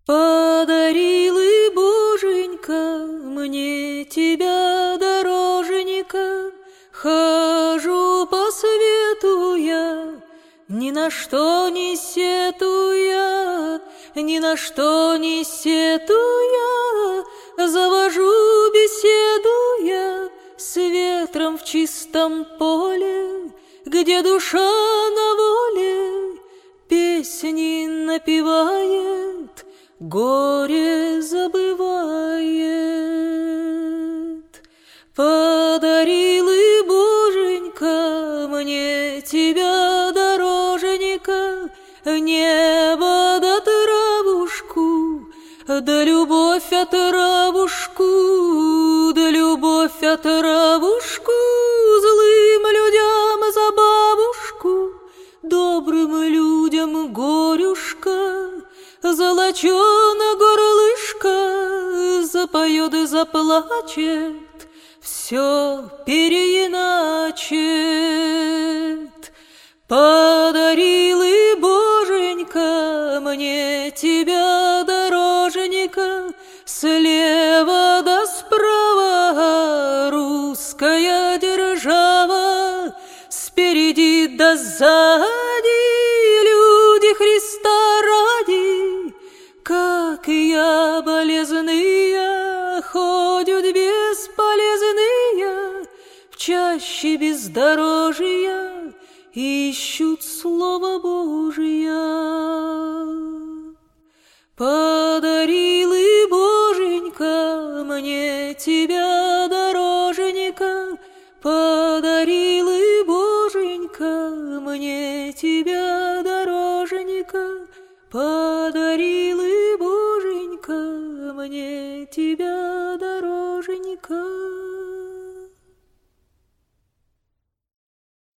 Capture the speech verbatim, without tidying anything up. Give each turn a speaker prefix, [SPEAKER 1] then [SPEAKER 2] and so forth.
[SPEAKER 1] Подарил и Боженька мне тебя, дороженька. Хожу по свету я, ни на что не сетуя, ни на что не сетуя. Завожу беседу я с ветром в чистом поле, где душа на воле песни напевает, горе забывает. Подарил и Боженька мне тебя, дороженька, небо да травушку, да любовь от травушку, да любовь от травушку, злым людям за бабушку, добрым людям горюшка, золочёно горлышко запоет и заплачет, все переиначит. Подарил и Боженька мне тебя, дороженька, слева да справа русская держава, спереди да сзади люди Христа ради. Как я болезные, ходят бесполезные, в чаще бездорожья ищут Слово Божие. Подарил и Боженька мне тебя, дороженька, подарил и Боженька мне тебя, дороженька, подарил и Боженька мне тебя, дороженька.